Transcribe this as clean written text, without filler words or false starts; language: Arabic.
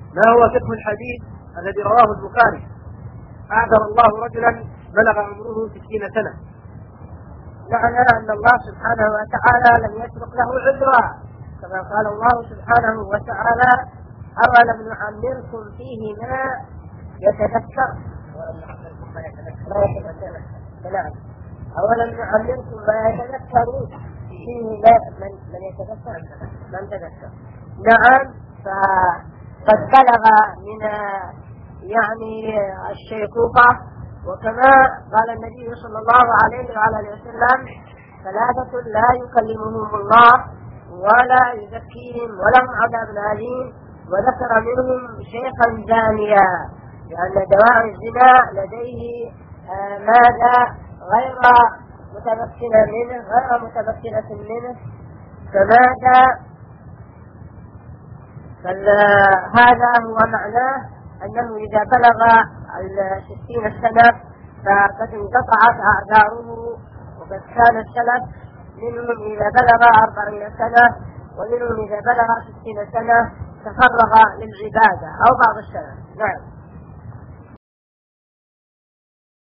ما هو فقه الحديث الذي رواه البخاري: أعذر الله رجلا بلغ عمره 60 سنة؟ معنى أن الله سبحانه وتعالى لم يترك له عذرا، كما قال الله سبحانه وتعالى: أولم نعمركم فيه ما يتذكر أولم نعمركم ما يتذكر فيه من يتذكر من تذكر. نعم، فقد بلغ من يعني الشيخوخة، وكما قال النبي صلى الله عليه وعلى وسلم: ثلاثة لا يكلمهم الله ولا يزكيهم ولهم عذاب أليم، وذكر منهم شيخا زانيا، لأن دواء الزنا لديه ماذا غير متمكنة منه، فماذا هذا هو معناه أنه إذا بلغ 60 سنة فقد انقطعت أعذاره. وقد كان السلف منهم إذا بلغ 40 سنة، ومنهم إذا بلغ 60 سنة تفرغ للعبادة أو بعض السلف. نعم.